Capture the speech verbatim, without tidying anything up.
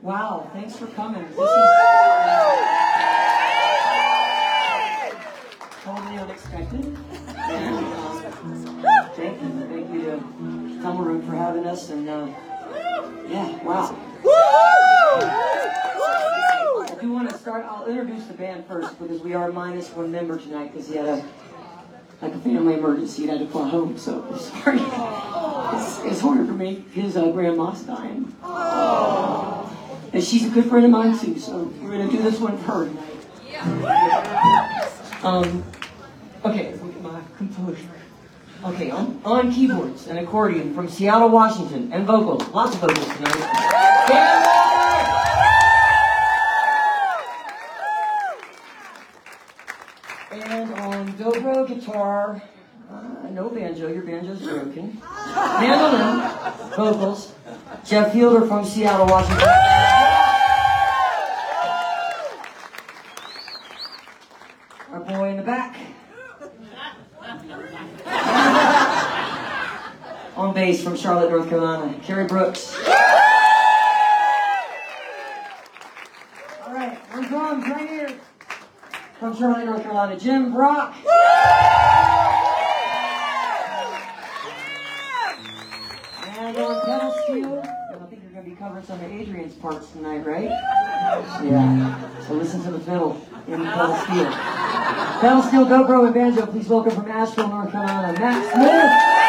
Wow, thanks for coming. This is totally unexpected. And, um, thank you, thank you to Tumbleroot for having us. And uh, yeah, wow. I do want to start. I'll introduce the band first because we are minus one member tonight because he had a like a family emergency and had to fly home. So sorry, it's, it's harder for me. His uh, grandma's dying. And she's a good friend of mine too, so we're going to do this one for her tonight. Um, okay, look at my composure. Okay, on, on keyboards and accordion from Seattle, Washington, and vocals, lots of vocals tonight. Dan Moore! And on dobro guitar, uh, no banjo, your banjo's broken. Mandolin, vocals, Jeff Fielder from Seattle, Washington. Our boy in the back. On bass from Charlotte, North Carolina, Kerry Brooks. All right, on drums right here from Charlotte, North Carolina, Jim Brock. And on pedal steel, and I think you're going to be covering some of Adrian's parts tonight, right? Yeah. So listen to the fiddle in pedal steel. Pedal steel, dobro, and banjo. Please welcome from Asheville, North Carolina, Matt Smith.